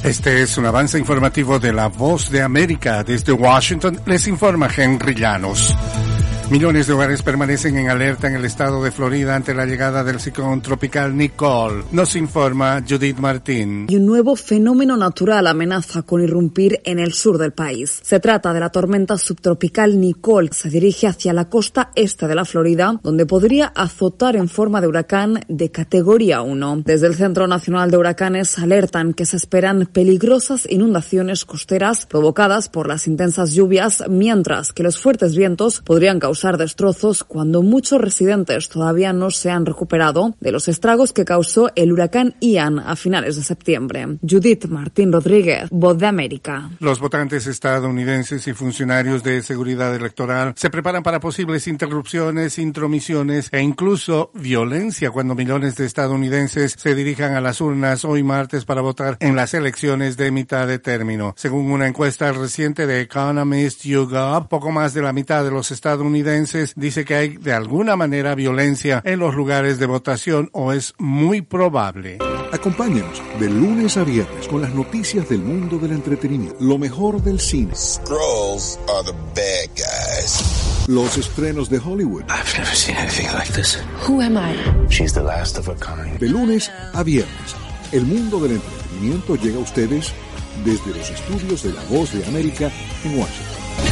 Este es un avance informativo de La Voz de América. Desde Washington les informa Henry Llanos. Millones de hogares permanecen en alerta en el estado de Florida ante la llegada del ciclón tropical Nicole. Nos informa Judith Martín. Y un nuevo fenómeno natural amenaza con irrumpir en el sur del país. Se trata de la tormenta subtropical Nicole. Se dirige hacia la costa este de la Florida, donde podría azotar en forma de huracán de categoría 1. Desde el Centro Nacional de Huracanes alertan que se esperan peligrosas inundaciones costeras provocadas por las intensas lluvias, mientras que los fuertes vientos podrían causar destrozos cuando muchos residentes todavía no se han recuperado de los estragos que causó el huracán Ian a finales de septiembre. Judith Martín Rodríguez, Voz de América. Los votantes estadounidenses y funcionarios de seguridad electoral se preparan para posibles interrupciones, intromisiones e incluso violencia cuando millones de estadounidenses se dirijan a las urnas hoy martes para votar en las elecciones de mitad de término. Según una encuesta reciente de Economist YouGov, poco más de la mitad de los estadounidenses dice que hay de alguna manera violencia en los lugares de votación o es muy probable. Acompáñanos de lunes a viernes con las noticias del mundo del entretenimiento, lo mejor del cine. Skrulls are the bad guys. Los estrenos de Hollywood. I've never seen anything like this. Who am I? She's the last of her kind. De lunes a viernes, el mundo del entretenimiento llega a ustedes desde los estudios de La Voz de América en Washington.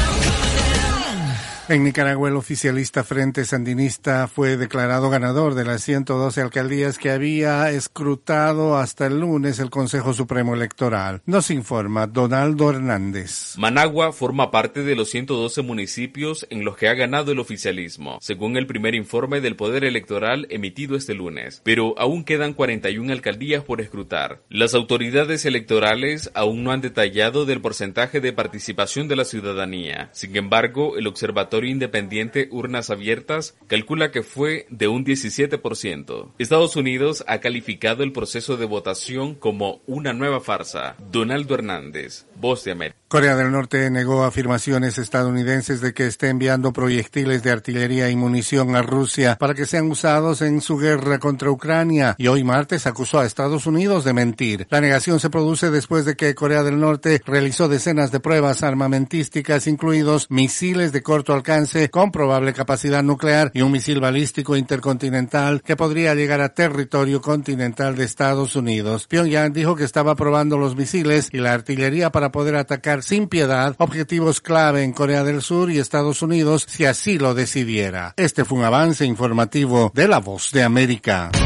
En Nicaragua, el oficialista Frente Sandinista fue declarado ganador de las 112 alcaldías que había escrutado hasta el lunes el Consejo Supremo Electoral. Nos informa Donaldo Hernández. Managua forma parte de los 112 municipios en los que ha ganado el oficialismo, según el primer informe del Poder Electoral emitido este lunes, pero aún quedan 41 alcaldías por escrutar. Las autoridades electorales aún no han detallado del porcentaje de participación de la ciudadanía. Sin embargo, el Observatorio Independiente Urnas Abiertas calcula que fue de un 17%. Estados Unidos ha calificado el proceso de votación como una nueva farsa. Donaldo Hernández, Voz de América. Corea del Norte negó afirmaciones estadounidenses de que esté enviando proyectiles de artillería y munición a Rusia para que sean usados en su guerra contra Ucrania, y hoy martes acusó a Estados Unidos de mentir. La negación se produce después de que Corea del Norte realizó decenas de pruebas armamentísticas, incluidos misiles de corto alcance con probable capacidad nuclear y un misil balístico intercontinental que podría llegar a territorio continental de Estados Unidos. Pyongyang dijo que estaba probando los misiles y la artillería para poder atacar sin piedad objetivos clave en Corea del Sur y Estados Unidos si así lo decidiera. Este fue un avance informativo de La Voz de América.